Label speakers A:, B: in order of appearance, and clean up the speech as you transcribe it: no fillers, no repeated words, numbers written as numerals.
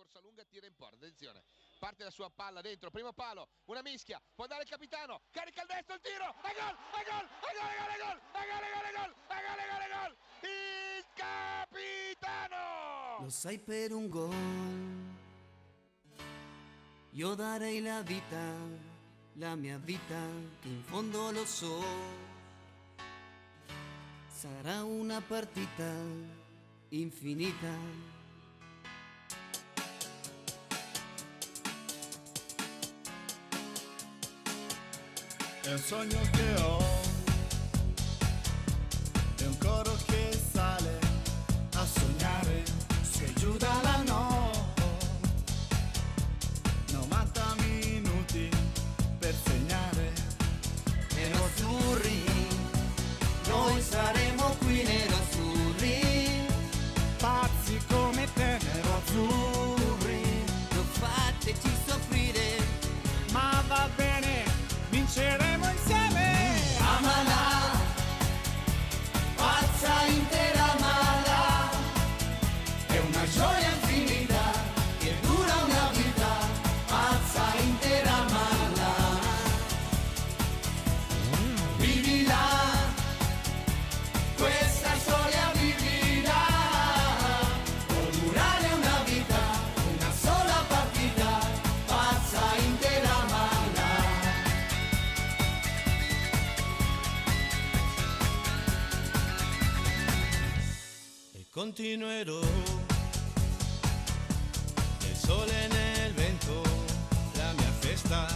A: corsa lunga, tira in porta, attenzione, parte la sua palla dentro, primo palo, una mischia, può andare il capitano, carica il destro, il tiro, e gol, e gol, e gol, e gol, e gol, e gol, e gol, e gol, e gol, e gol, e gol, il capitano!
B: Lo sai, per un gol io darei la vita, la mia vita, che in fondo lo so, sarà una partita infinita.
C: È un sogno che ho, è un coro che sale a sognare, sei giù dalla notte, 90 minuti per segnare.
B: Nerazzurri, noi saremo qui nerazzurri,
C: Pazzi come te,
B: nerazzurri, non fateci soffrire,
C: ma va bene, vinceremo insieme.
B: amala, pazza intera mala, è una gioia infinita che dura una vita, pazza intera mala, vivila, questa storia vivila, può durare una vita, una sola partita, pazza intera mala.
C: E continuerò, nel sole e nel vento, la mia festa